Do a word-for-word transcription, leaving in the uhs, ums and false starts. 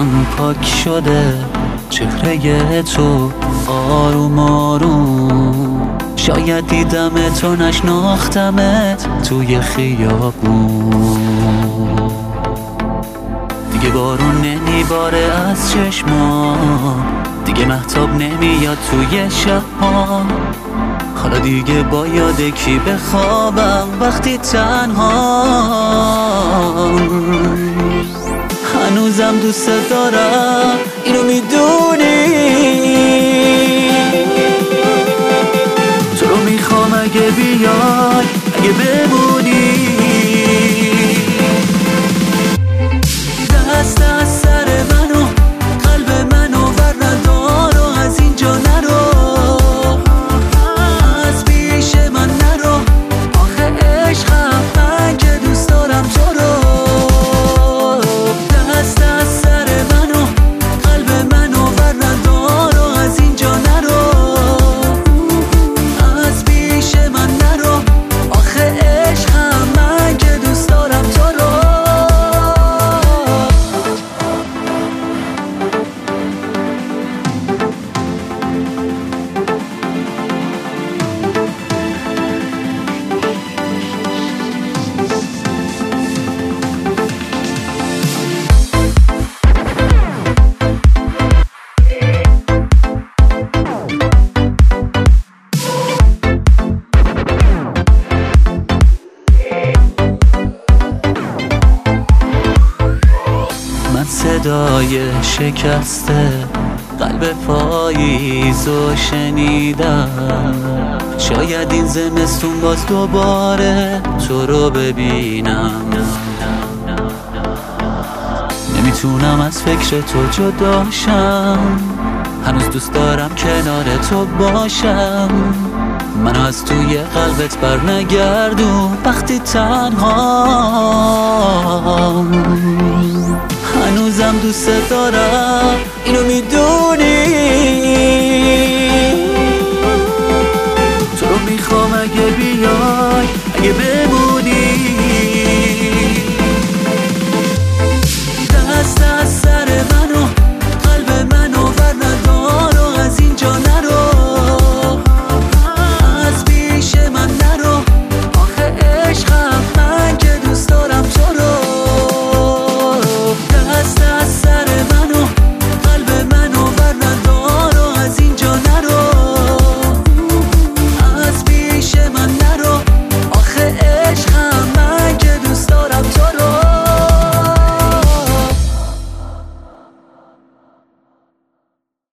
پاک شده چهره تو آروم آروم. شاید دیدم تو نشناختمت توی خیابون. دیگه بارون نمیباره از چشمام، دیگه مهتاب نمیاد توی شب‌ها. حالا دیگه با یاد کی بخوابم وقتی تنها. هنوزم دوست دارم اینو میدونی، تو رو میخوام اگه بیای اگه بمونی. دست از سر منو قلب منو ور ندار و از اینجا نرو، از پیش من نرو. آخه عشقم من که دوست دارم تو رو. دست از سر منو قلب منو ور ندار و از اینجا نرو، از پیش من نرو. آخه عشقم من که دوست دارم تو رو. صدای شکسته قلب پاییزو شنیدم. شاید این زمستون باز دوباره تو رو ببینم. نمیتونم از فکر تو جداشم، هنوز دوست دارم کنار تو باشم. منو از توی قلبت بر نگردون وقتی تنهام. هنوزم دوست دارم اینو میدونی، تو رو میخوام اگه بیای اگه بمونی.